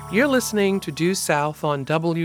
You're listening to Due South on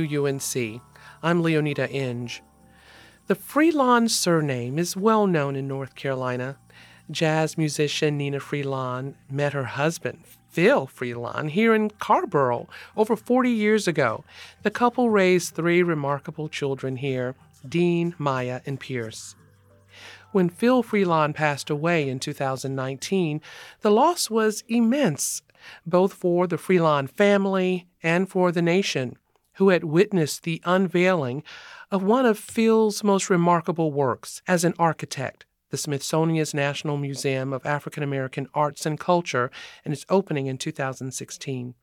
WUNC. I'm Leonida Inge. The Freelon surname is well known in North Carolina. Jazz musician Nina Freelon met her husband, Phil Freelon, here in Carrboro over 40 years ago. The couple raised 3 remarkable children here, Dean, Maya, and Pierce. When Phil Freelon passed away in 2019, the loss was immense, both for the Freelon family and for the nation, who had witnessed the unveiling of one of Phil's most remarkable works as an architect, the Smithsonian's National Museum of African American Arts and Culture, and its opening in 2016.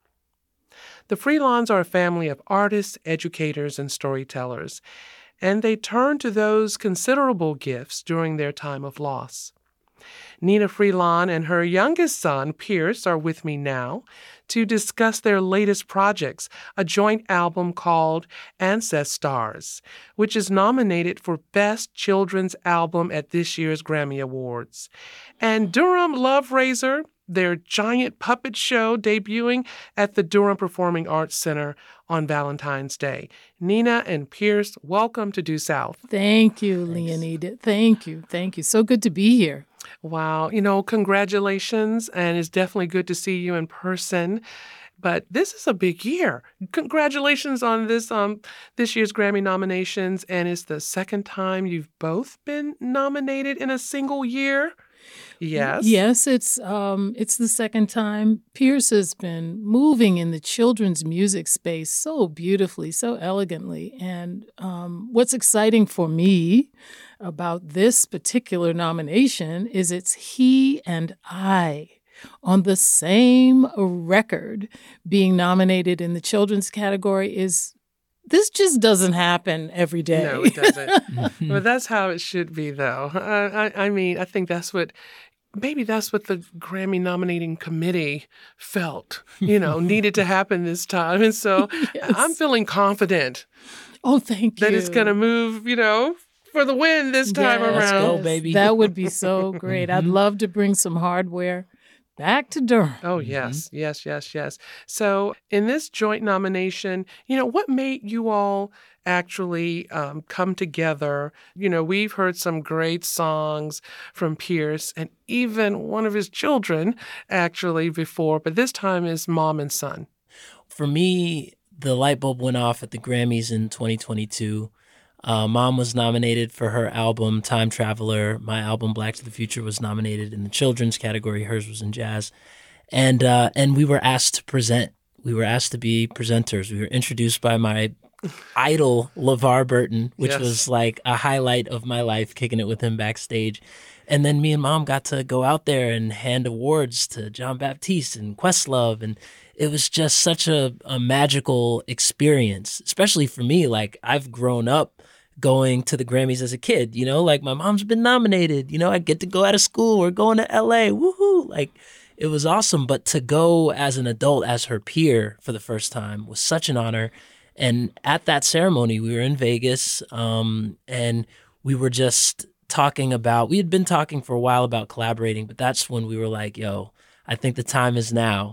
The Freelons are a family of artists, educators, and storytellers, and they turned to those considerable gifts during their time of loss. Nina Freelon and her youngest son, Pierce, are with me now to discuss their latest projects, a joint album called Ancestars, which is nominated for Best Children's Album at this year's Grammy Awards, and Durham Love Raiser, their giant puppet show debuting at the Durham Performing Arts Center on Valentine's Day. Nina and Pierce, welcome to Due South. Thank you, Leonida. Thank you. So good to be here. Wow. Congratulations, and it's definitely good to see you in person. But this is a big year. Congratulations on this year's Grammy nominations, and it's the second time you've both been nominated in a single year. Yes. Yes, it's the second time. Pierce has been moving in the children's music space so beautifully, so elegantly. And what's exciting for me about this particular nomination is it's he and I on the same record being nominated in the children's category. This just doesn't happen every day. No, it doesn't. But that's how it should be, though. I think maybe that's what the Grammy nominating committee felt, needed to happen this time. And so yes. I'm feeling confident. Oh, thank you. That it's going to move, for the win this time around. Let's go, baby. That would be so great. I'd love to bring some hardware back to Durham. Oh, yes, yes. So in this joint nomination, what made you all actually come together? We've heard some great songs from Pierce and even one of his children actually before, but this time is mom and son. For me, the light bulb went off at the Grammys in 2022. Mom was nominated for her album Time Traveler. My album Black to the Future was nominated in the children's category. Hers was in jazz. And we were asked to present. We were asked to be presenters. We were introduced by my idol, LeVar Burton, which yes. was like a highlight of my life, kicking it with him backstage. And then me and Mom got to go out there and hand awards to John Baptiste and Questlove. And it was just such a magical experience, especially for me. Like, I've grown up going to the Grammys as a kid, like my mom's been nominated, I get to go out of school. We're going to LA. Woohoo. Like, it was awesome. But to go as an adult, as her peer for the first time was such an honor. And at that ceremony, we were in Vegas, and we were just talking about, we had been talking for a while about collaborating, but that's when we were like, yo, I think the time is now,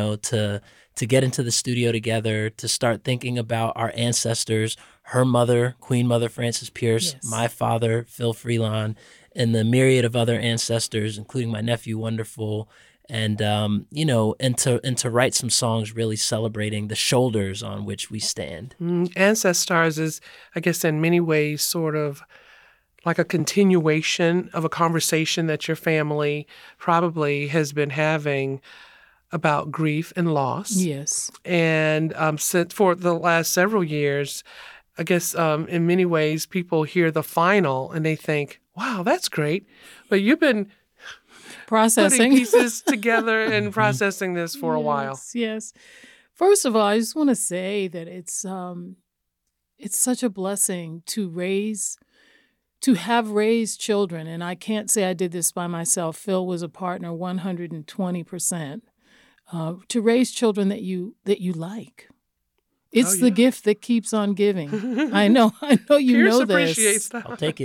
to get into the studio together, to start thinking about our ancestors, her mother, Queen Mother Frances Pierce, yes. My father, Phil Freelon, and the myriad of other ancestors, including my nephew, Wonderful, and to write some songs really celebrating the shoulders on which we stand. Ancestars is, I guess, in many ways sort of like a continuation of a conversation that your family probably has been having about grief and loss. Yes. And since for the last several years, I guess in many ways people hear the final and they think, wow, that's great. But you've been processing putting pieces together and processing this for a while. Yes. First of all, I just want to say that it's such a blessing to have raised children. And I can't say I did this by myself. Phil was a partner 120%. To raise children that you like. It's the gift that keeps on giving. I know you Pierce know this. Appreciates that. I'll take it.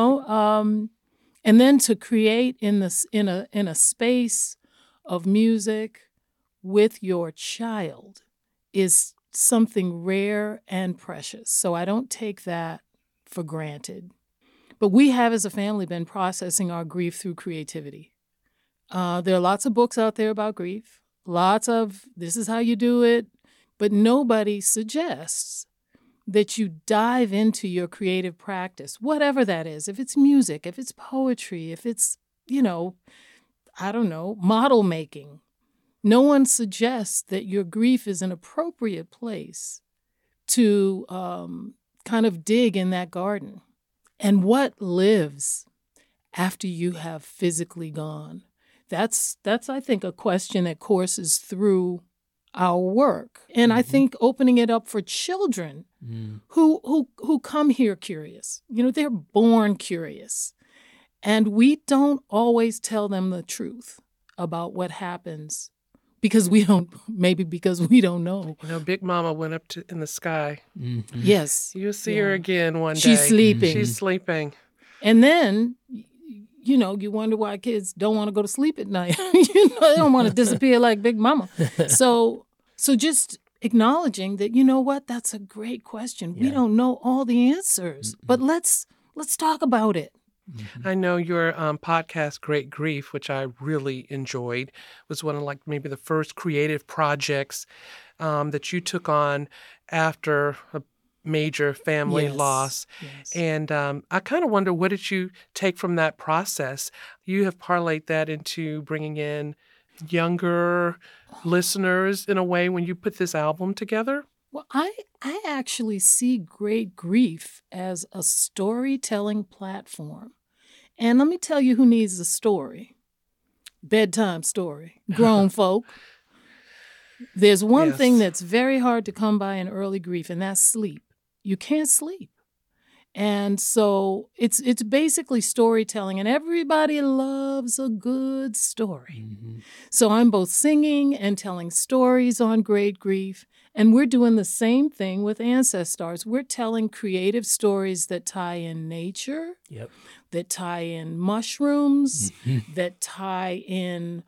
And then to create in a space of music with your child is something rare and precious. So I don't take that for granted. But we have, as a family, been processing our grief through creativity. There are lots of books out there about grief, lots of this is how you do it, but nobody suggests that you dive into your creative practice, whatever that is, if it's music, if it's poetry, if it's, model making. No one suggests that your grief is an appropriate place to kind of dig in that garden. And what lives after you have physically gone? That's I think, a question that courses through our work. And I think opening it up for children who come here curious. They're born curious. And we don't always tell them the truth about what happens because we don't know. Big Mama went up in the sky. Mm-hmm. Yes. You'll see her again one day. She's sleeping. She's sleeping. And then, you wonder why kids don't want to go to sleep at night. They don't want to disappear like Big Mama. So just acknowledging that, what, that's a great question. Yeah. We don't know all the answers, but let's talk about it. I know your podcast, Great Grief, which I really enjoyed, was one of maybe the first creative projects that you took on after a major family loss. Yes. And I kind of wonder, what did you take from that process? You have parlayed that into bringing in younger listeners in a way when you put this album together? Well, I actually see Great Grief as a storytelling platform. And let me tell you who needs a story. Bedtime story. Grown folk. There's one thing that's very hard to come by in early grief, and that's sleep. You can't sleep. And so it's basically storytelling, and everybody loves a good story. Mm-hmm. So I'm both singing and telling stories on Great Grief, and we're doing the same thing with Ancestors. We're telling creative stories that tie in nature, that tie in mushrooms, that tie in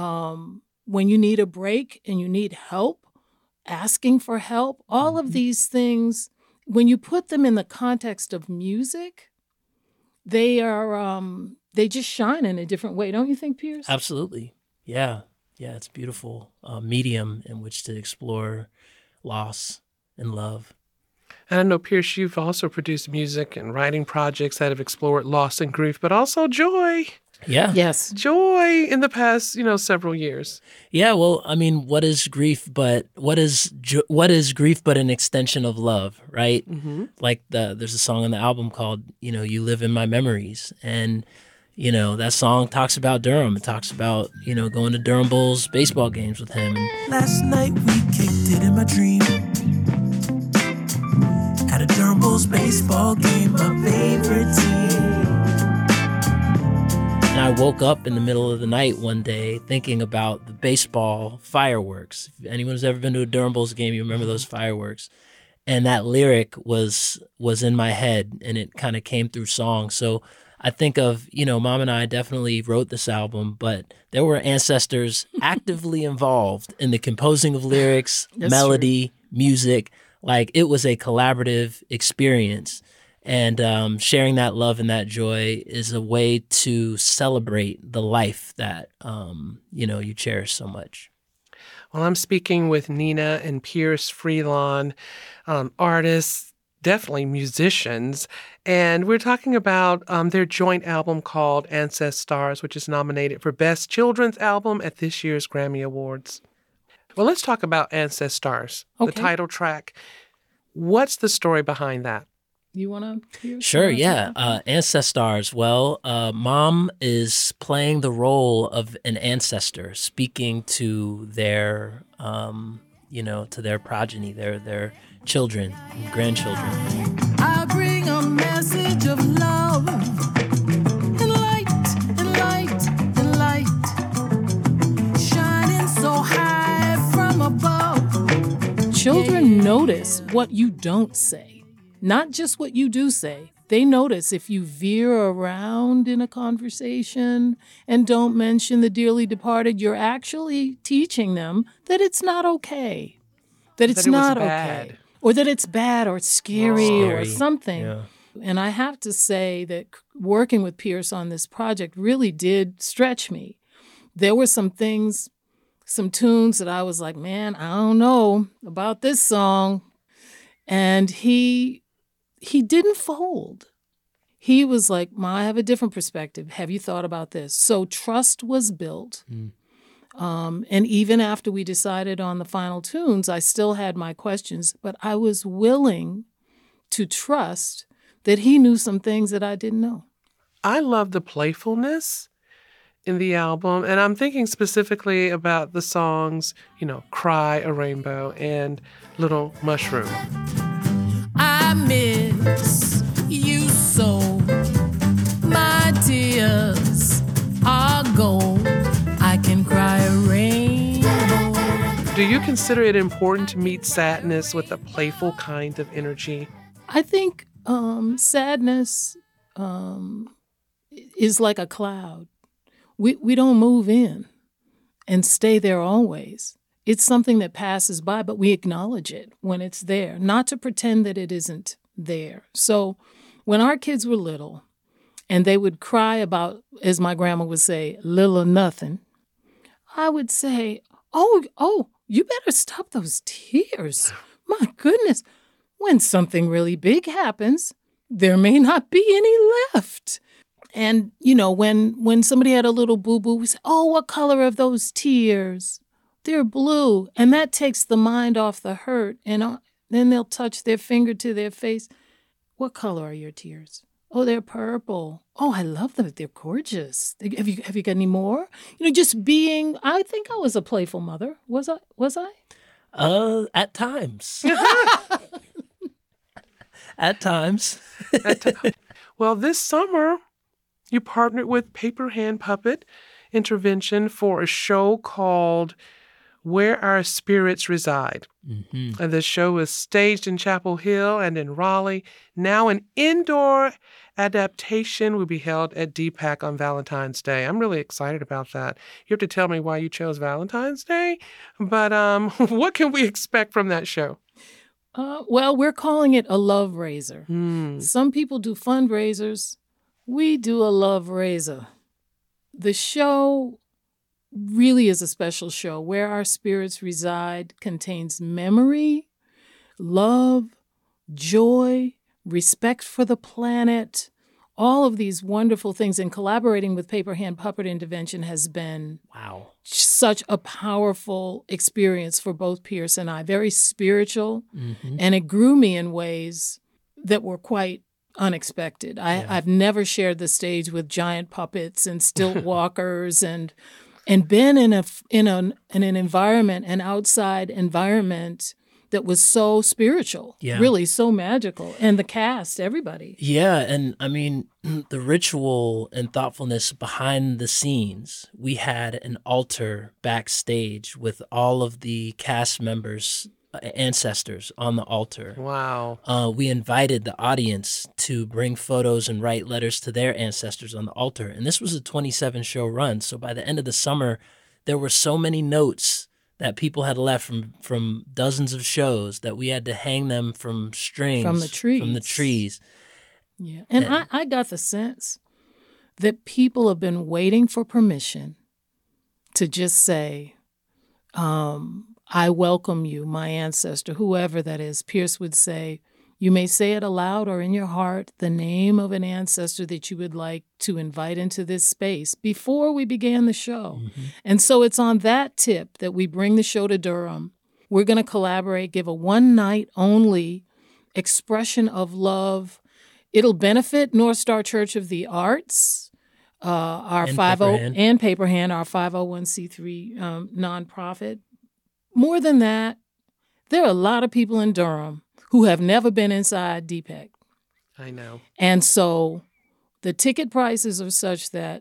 when you need a break and you need help, asking for help. All of these things, when you put them in the context of music, they are they just shine in a different way, don't you think, Pierce? Absolutely. Yeah, it's a beautiful medium in which to explore loss and love. And I know, Pierce, you've also produced music and writing projects that have explored loss and grief, but also joy. Yeah. Yes. Joy in the past, several years. Yeah. Well, I mean, what is grief but an extension of love, right? Mm-hmm. Like there's a song on the album called, You Live in My Memories. And, that song talks about Durham. It talks about, going to Durham Bulls baseball games with him. And last night we kicked it in my dream. At a Durham Bulls baseball game, my favorite team. And I woke up in the middle of the night one day thinking about the baseball fireworks. If anyone's ever been to a Durham Bulls game, you remember those fireworks. And that lyric was in my head, and it kind of came through song. So I think of, Mom and I definitely wrote this album, but there were ancestors actively involved in the composing of lyrics, melody, music. Like, it was a collaborative experience. And sharing that love and that joy is a way to celebrate the life that, you cherish so much. Well, I'm speaking with Nina and Pierce Freelon, artists, definitely musicians, and we're talking about their joint album called Ancestors, which is nominated for Best Children's Album at this year's Grammy Awards. Well, let's talk about Ancestors, the title track. What's the story behind that? You want to hear? Sure, yeah. Ancestors. Well, Mom is playing the role of an ancestor, speaking to their, to their progeny, their children and grandchildren. I bring a message of love and light, and light, and light, shining so high from above. Children notice what you don't say. Not just what you do say. They notice if you veer around in a conversation and don't mention the dearly departed, you're actually teaching them that it's not okay. that it's That it was not bad. okay, or that it's bad or scary or Scary. something. Yeah. And I have to say that working with Pierce on this project really did stretch me. There were some things, some tunes that I was like, man, I don't know about this song. And he didn't fold. He was like, Ma, I have a different perspective. Have you thought about this? So trust was built. And even after we decided on the final tunes, I still had my questions, but I was willing to trust that he knew some things that I didn't know. I love the playfulness in the album, and I'm thinking specifically about the songs, Cry a Rainbow and Little Mushroom. I miss you so. My tears are gold. I can cry a rainbow. Do you consider it important to meet sadness with a playful kind of energy? I think sadness is like a cloud. We don't move in and stay there always. It's something that passes by, but we acknowledge it when it's there, not to pretend that it isn't there. So when our kids were little and they would cry about, as my grandma would say, little or nothing, I would say, oh, you better stop those tears. My goodness. When something really big happens, there may not be any left. And, when somebody had a little boo-boo, we say, oh, what color are those tears? They're blue. And that takes the mind off the hurt. And then they'll touch their finger to their face. What color are your tears? Oh, they're purple. Oh, I love them. They're gorgeous. Have you got any more? Just being, I think I was a playful mother. Was I? At times. At times. Well, this summer, you partnered with Paper Hand Puppet Intervention for a show called Where Our Spirits Reside. Mm-hmm. And the show is staged in Chapel Hill and in Raleigh. Now an indoor adaptation will be held at DPAC on Valentine's Day. I'm really excited about that. You have to tell me why you chose Valentine's Day, but what can we expect from that show? Well, we're calling it a love raiser. Some people do fundraisers. We do a love raiser. The show really is a special show. Where Our Spirits Reside contains memory, love, joy, respect for the planet, all of these wonderful things. And collaborating with Paper Hand Puppet Intervention has been such a powerful experience for both Pierce and I. Very spiritual, and it grew me in ways that were quite unexpected. I've never shared the stage with giant puppets and stilt walkers and been in an environment, an outside environment that was so spiritual, really so magical. And the cast, everybody. Yeah, and I mean, the ritual and thoughtfulness behind the scenes. We had an altar backstage with all of the cast members' ancestors on the altar. Wow. We invited the audience to bring photos and write letters to their ancestors on the altar. And this was a 27-show run. So by the end of the summer, there were so many notes that people had left from dozens of shows that we had to hang them from strings. From the trees. Yeah. And I got the sense that people have been waiting for permission to just say, I welcome you, my ancestor, whoever that is. Pierce would say, you may say it aloud or in your heart, the name of an ancestor that you would like to invite into this space before we began the show. And so it's on that tip that we bring the show to Durham. We're going to collaborate, give a one-night only expression of love. It'll benefit North Star Church of the Arts, our 50 and Paper Hand, our 501c3 nonprofit. More than that, there are a lot of people in Durham who have never been inside DPAC. I know. And so the ticket prices are such that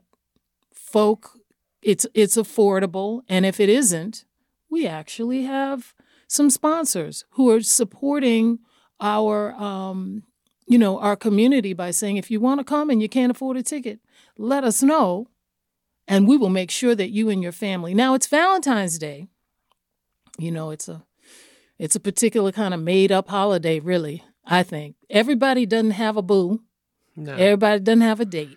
it's affordable. And if it isn't, we actually have some sponsors who are supporting our community by saying, if you want to come and you can't afford a ticket, let us know, and we will make sure that you and your family. Now, it's Valentine's Day. It's It's a particular kind of made-up holiday, really, I think. Everybody doesn't have a boo. No. Everybody doesn't have a date.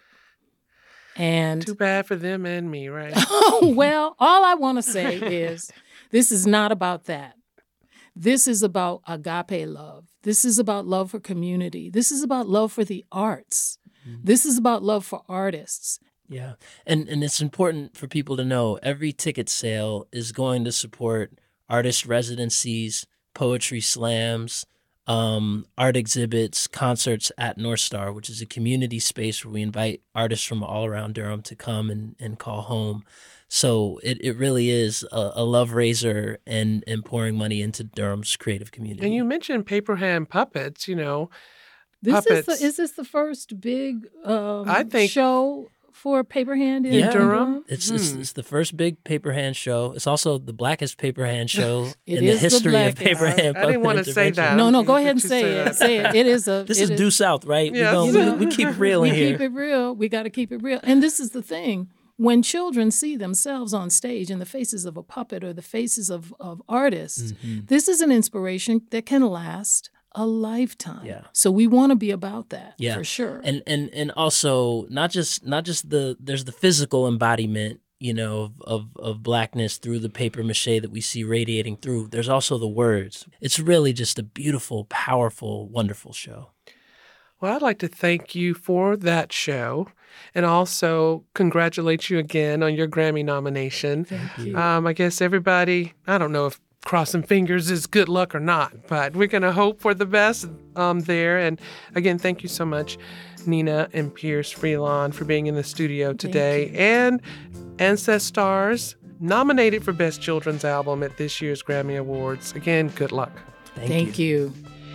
And Too bad for them and me, right? well, all I want to say is this is not about that. This is about agape love. This is about love for community. This is about love for the arts. This is about love for artists. Yeah. And it's important for people to know every ticket sale is going to support artist residencies, poetry slams, art exhibits, concerts at North Star, which is a community space where we invite artists from all around Durham to come and call home. So it really is a love raiser and pouring money into Durham's creative community. And you mentioned paper hand puppets, Is puppets. this the first big I think- show for Paper Hand in Yeah. Durham? It's the first big paper hand show. It's also the blackest paper hand show It in the is the history of blackest. paper hand. I didn't want to say that. No, go ahead and But you say said it. Say it. It is a. This it is due south, right? Yes. We keep it real We in here. keep it real. We got to keep it real. And this is the thing. When children see themselves on stage in the faces of a puppet or the faces of artists, this is an inspiration that can last a lifetime. Yeah. So we want to be about that Yeah. for sure. And also not just there's the physical embodiment, of blackness through the paper mache that we see radiating through. There's also the words. It's really just a beautiful, powerful, wonderful show. Well, I'd like to thank you for that show and also congratulate you again on your Grammy nomination. Thank you. I guess everybody, I don't know if crossing fingers is good luck or not, but we're going to hope for the best there. And again, thank you so much, Nina and Pierce Freelon, for being in the studio today. And Ancestors, nominated for Best Children's Album at this year's Grammy Awards. Again, good luck. Thank you.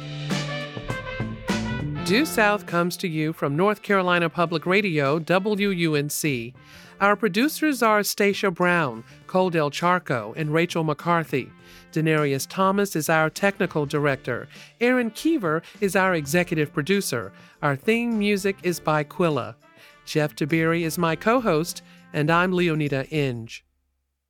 Due South comes to you from North Carolina Public Radio, WUNC. Our producers are Stacia Brown, Cole Del Charco, and Rachel McCarthy. Denarius Thomas is our technical director. Aaron Keever is our executive producer. Our theme music is by Quilla. Jeff Tiberi is my co-host, and I'm Leonida Inge.